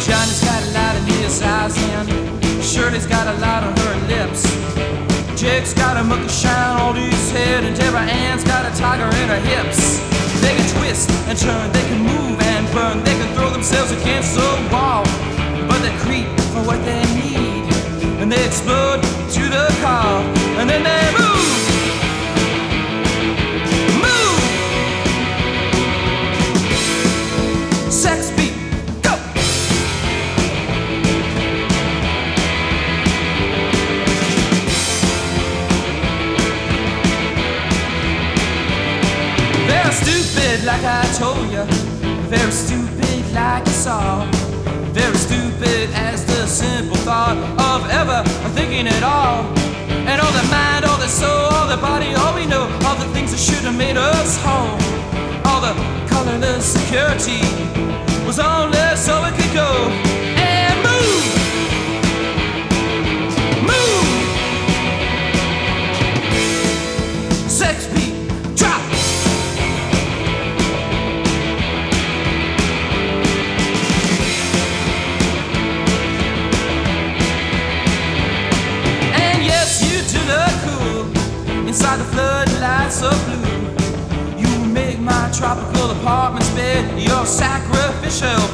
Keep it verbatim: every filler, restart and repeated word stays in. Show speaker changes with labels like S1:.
S1: Johnny's got a lot in his eyes and Shirley's got a lot on her lips. Jake's got a monkey shine on his head and Deborah Ann's got a tiger in her hips. They can twist and turn, they can move and burn, they can throw themselves against the wall, but they creep for what they need and they explode to the call and then they move. Move! Sex beat, go! Very stupid like I told you, very stupid like you saw, very stupid as the simple thought of ever thinking at all. And all the mind, all the soul, all the body, all we know, all the things that should have made us whole, all the colorless security was only so it could go and move. Move! Sex beat, drop! Inside the floodlights of blue, you make my tropical apartment's bed your sacrificial